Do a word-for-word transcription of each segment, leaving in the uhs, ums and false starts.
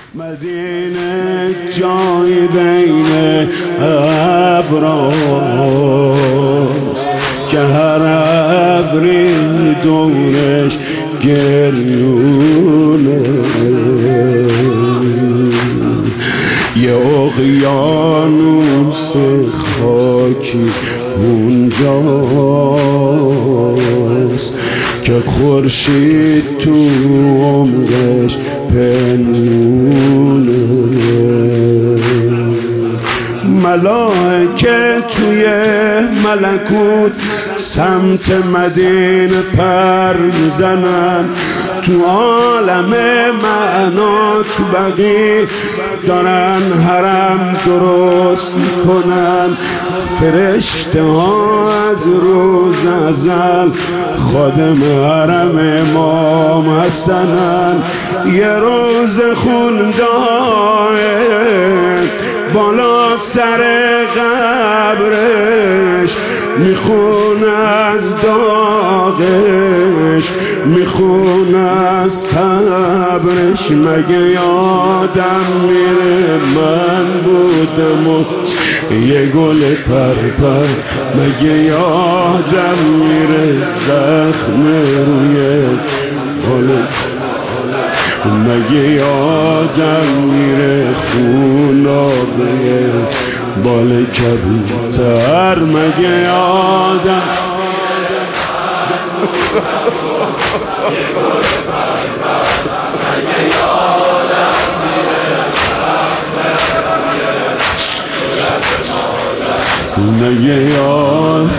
مدینه جای بین ابراست که هر ابری دورش گریونه، یه اقیانوس خاکی اونجاست که خورشید تو عمرش پنهونه. ملائکه توی ملکوت سمت مدینه پر میزنن، تو عالم معنا تو بقیع دارن حرم درست میکنن. فرشته ها از روز ازل خادم حرم امام حسنن. یه روز خوندای بالا سر قبرش میخون از داغش، میخون از صبرش. مگه یادم میره من بودم و یه گل پرپر، مگه یادم میره زخم روی گل، مگه یادم میره خونابه بال کبوتر، مگه یادم مگه یاد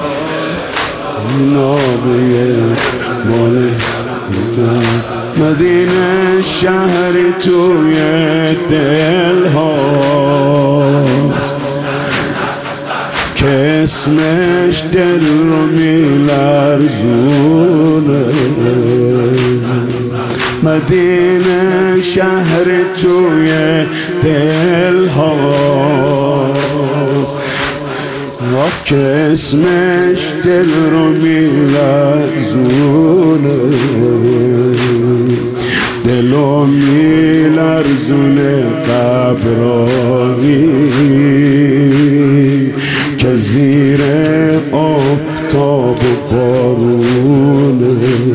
نابه بال مدینه شهری توی دل هاست که اسمش دل رو میلرزونه. مدینه شهری توی دل هاست که اسمش دل رو میلرزونه، دلو میلرزونه قبرانی که زیر آفتاب و بارونه.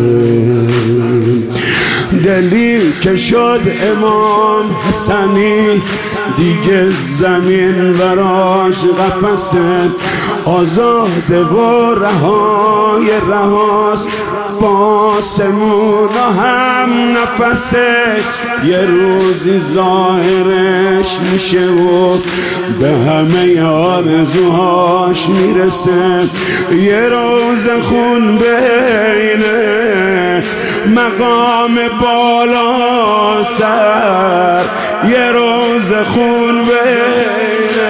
دلی که شد امام حسنی دیگه زمین براش قفسه، آزاده و رهای رهاست با آسمون هم نفسه. یه روزی ظاهرش میشه و به همه آرزوهاش میرسه. یه روز خون بینه مقام بالا سر، یه روز خون بینه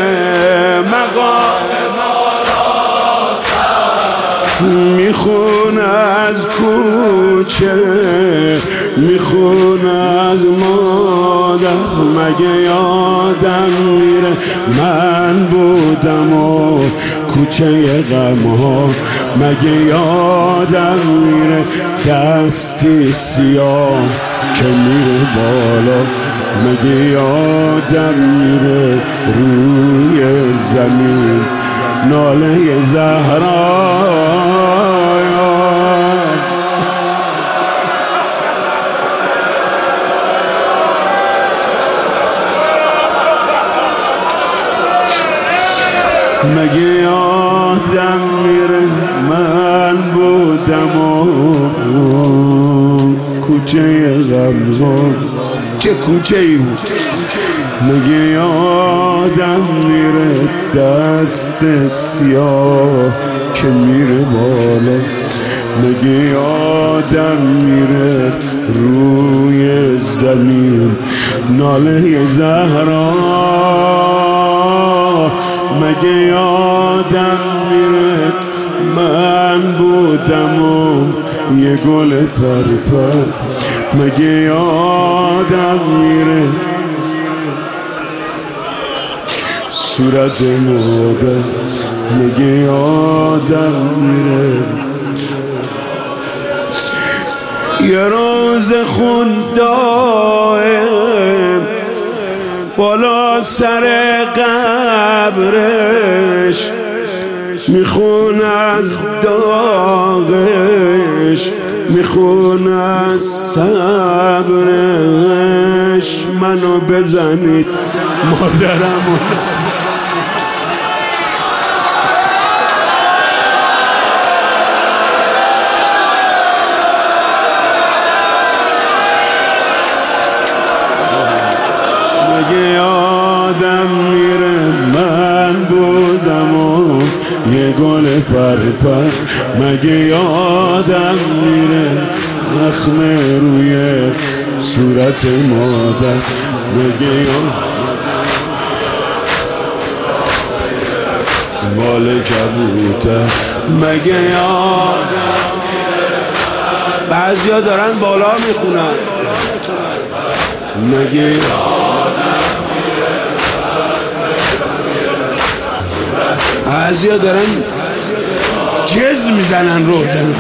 مقام بالا سر. میخون از کوچه، میخون از مادر، مگه یادم میره من بودم و کوچه غم ها، مگه یادم میره دستی سیاه که میره بالا، مگه یادم میره روی زمین ناله زهرا. مگه یادم میره من بودم و کوچه غمزان، چه کوچه ای بود. مگه یادم میره دست سیاه که میره بالا، مگه یادم میره روی زمین ناله زهرا. مگه یادم میره من بودم و یه گل پرپر، مگه یادم میره صورت مادر، مگه یادم میره یه روز خوندای بالا سر قبرش میخون از داغش، میخون از صبرش. منو بزنید مادرمو آدم میره من بودم و یه گل پرپر. مگه یادم میره زخم روی صورت مادر. مگه یادم مال کبوتر. مگه یادم بعضیا دارن بالا میخونن. مگه بعضیا دارن جز میزنن روزن.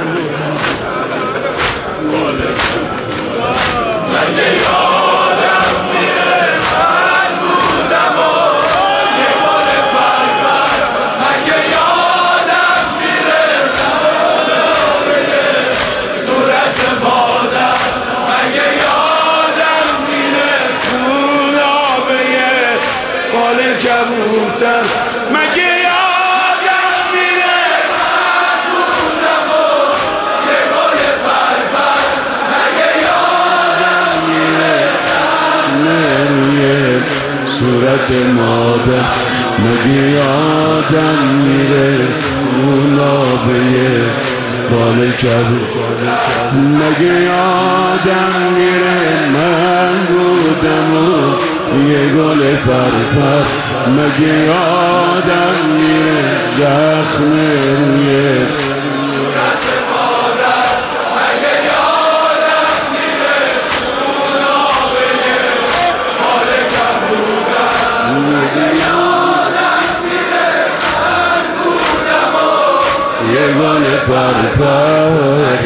کبوتر. مگه یادم میره من بودم و یه گل پرپر. مگه یادم میره روی صورت مادر. مگه یادم میره اون آبه بال کبوتر. مگه یادم میره من بودم و یه گل پرپر. مگه یادم میره زخم روی صورت مادر. مگه یادم میره اون آبه بال کبوتر. مگه یادم میره من بودم و یه گل پرپر.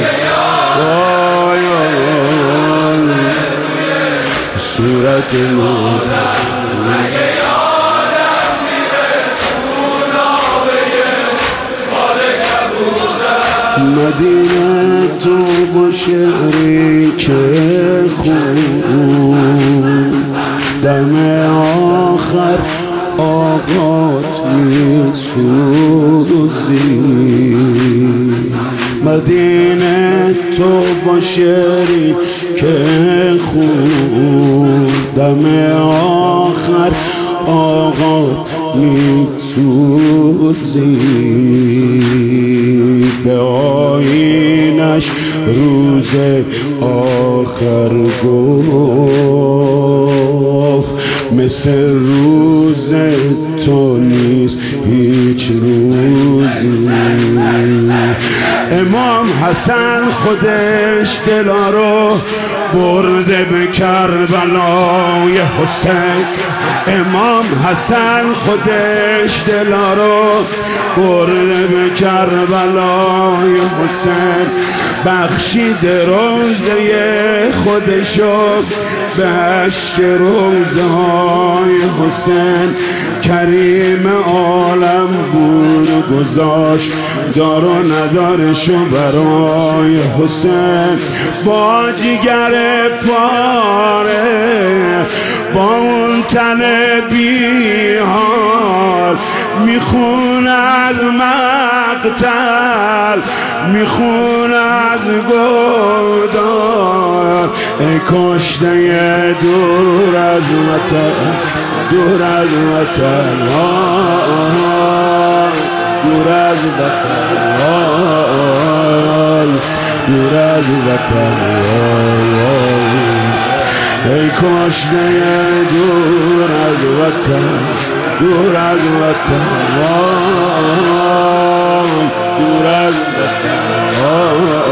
صورت مادر. مگه یادم میره اون آبه بال کبوتر. مدینه تو با شعری که خون دم آخر آقات میسوزی. مدینه تو با شعری که خون دم آخر آقات میسوزی. به آیینش روز آخر گفت مثل روز تو نیست هیچ روزی. امام حسن خودش دلا رو برده به کربلای حسین. امام حسن خودش دلا رو برده به کربلای حسین. بخشید روزه خودشو به اشک روزه های حسین. کریم عالم بود و گذاشت دار و ندارشو برای حسین. با جگر پاره با اون تن بیحال میخون از مقتل، میخون از گودال. ای کشته دور از وطن، دور از وطن، دور از وطن، دور از وطن. ای کشته دور از وطن، دور از وطن، دور از وطن.